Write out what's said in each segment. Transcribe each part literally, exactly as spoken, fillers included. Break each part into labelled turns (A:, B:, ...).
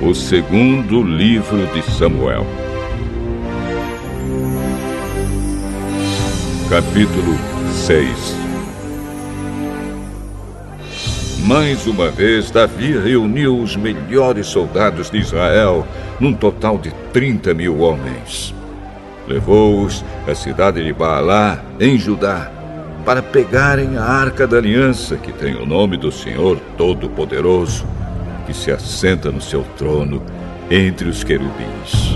A: O segundo livro de Samuel. Capítulo seis. Mais uma vez, Davi reuniu os melhores soldados de Israel, num total de trinta mil homens. Levou-os à cidade de Baalá, em Judá, para pegarem a Arca da Aliança, que tem o nome do Senhor Todo-Poderoso, que se assenta no seu trono entre os querubins.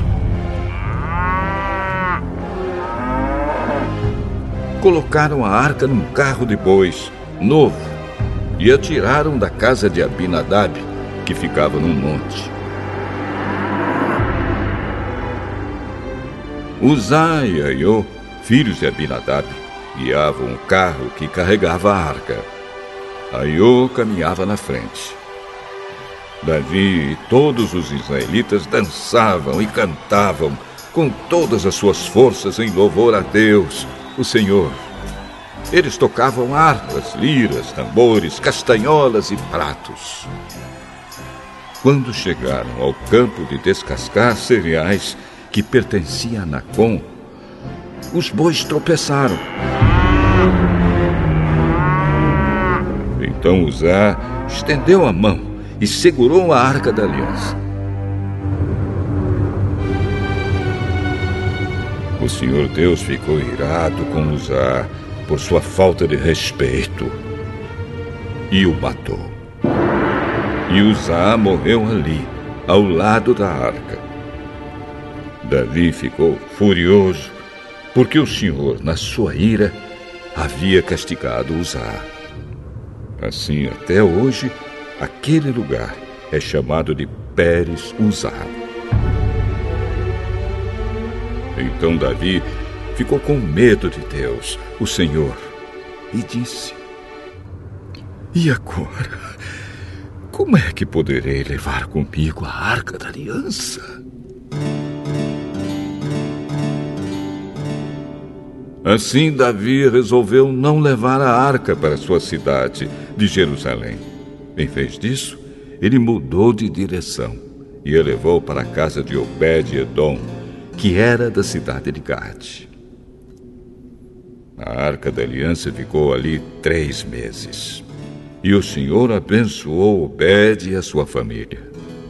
A: Colocaram a arca num carro de bois novo e a tiraram da casa de Abinadab, que ficava num monte. Uzá e Aiô, filhos de Abinadab, guiavam o carro que carregava a arca. Aiô caminhava na frente. Davi e todos os israelitas dançavam e cantavam com todas as suas forças em louvor a Deus, o Senhor. Eles tocavam harpas, liras, tambores, castanholas e pratos. Quando chegaram ao campo de descascar cereais que pertencia a Nacon, os bois tropeçaram. Então Uzá estendeu a mão e segurou a Arca da Aliança. O Senhor Deus ficou irado com Uzá por sua falta de respeito e o matou. E Uzá morreu ali, ao lado da arca. Davi ficou furioso porque o Senhor, na sua ira, havia castigado Uzá. Assim, até hoje, aquele lugar é chamado de Pérez Uzá. Então Davi ficou com medo de Deus, o Senhor, e disse: E agora? Como é que poderei levar comigo a Arca da Aliança? Assim Davi resolveu não levar a arca para sua cidade de Jerusalém. Em vez disso, ele mudou de direção e a levou para a casa de Obed-Edom, que era da cidade de Gade. A Arca da Aliança ficou ali três meses. E o Senhor abençoou Obed e a sua família.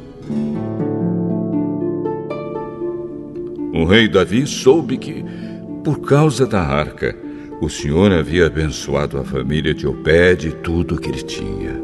A: O rei Davi soube que, por causa da arca, o Senhor havia abençoado a família de Obed e tudo o que ele tinha.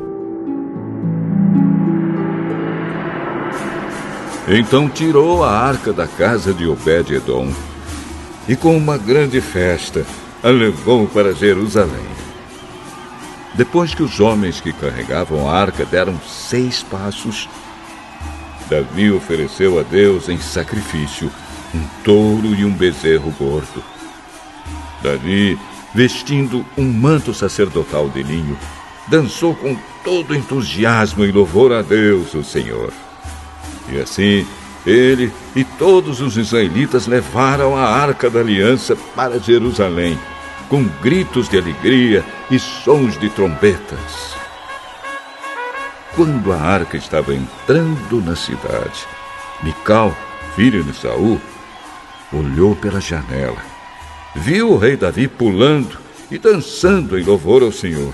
A: Então tirou a arca da casa de Obed-Edom e, com uma grande festa, a levou para Jerusalém. Depois que os homens que carregavam a arca deram seis passos, Davi ofereceu a Deus em sacrifício um touro e um bezerro gordo. Davi, vestindo um manto sacerdotal de linho, dançou com todo entusiasmo em louvor a Deus, o Senhor. E assim, ele e todos os israelitas levaram a Arca da Aliança para Jerusalém, com gritos de alegria e sons de trombetas. Quando a arca estava entrando na cidade, Mical, filha de Saul, olhou pela janela, viu o rei Davi pulando e dançando em louvor ao Senhor.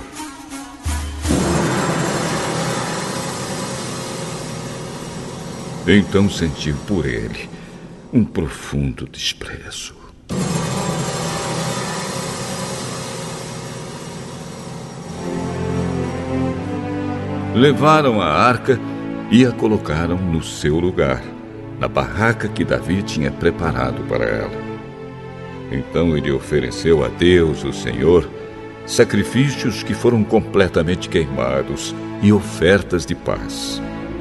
A: Então sentiu por ele um profundo desprezo. Levaram a arca e a colocaram no seu lugar, na barraca que Davi tinha preparado para ela. Então ele ofereceu a Deus, o Senhor, sacrifícios que foram completamente queimados e ofertas de paz.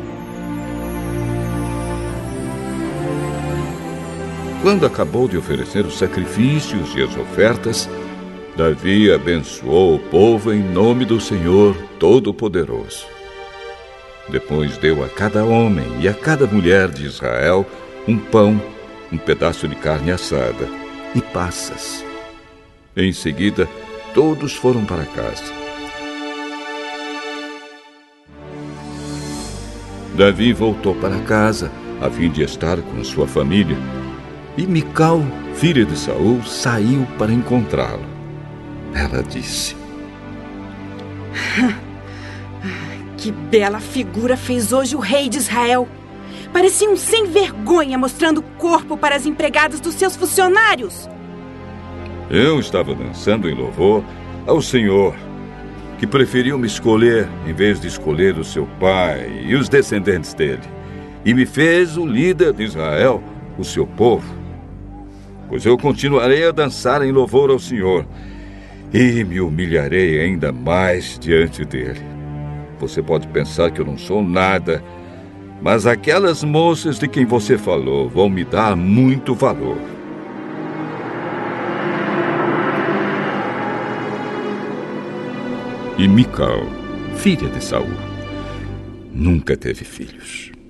A: Quando acabou de oferecer os sacrifícios e as ofertas, Davi abençoou o povo em nome do Senhor Todo-Poderoso. Depois deu a cada homem e a cada mulher de Israel um pão, um pedaço de carne assada e passas. Em seguida, todos foram para casa. Davi voltou para casa a fim de estar com sua família, e Mical, filha de Saul, saiu para encontrá-lo. Ela disse:
B: Que bela figura fez hoje o rei de Israel! Parecia um sem vergonha mostrando o corpo para as empregadas dos seus funcionários.
A: Eu estava dançando em louvor ao Senhor, que preferiu me escolher em vez de escolher o seu pai e os descendentes dele, e me fez o líder de Israel, o seu povo. Pois eu continuarei a dançar em louvor ao Senhor e me humilharei ainda mais diante dele. Você pode pensar que eu não sou nada, mas aquelas moças de quem você falou vão me dar muito valor. E Mical, filha de Saul, nunca teve filhos.